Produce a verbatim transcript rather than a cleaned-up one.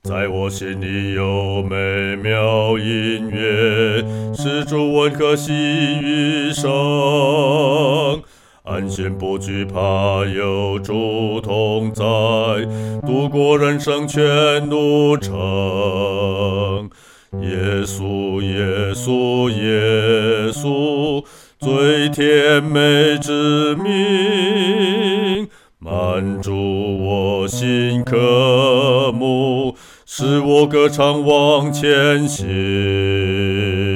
在我心里有美妙音乐，使主温和喜余生。安心不惧怕，有主同在，度过人生全路程。耶稣，耶稣，耶稣，最甜美之名，满足我心渴慕，使我歌唱往前行。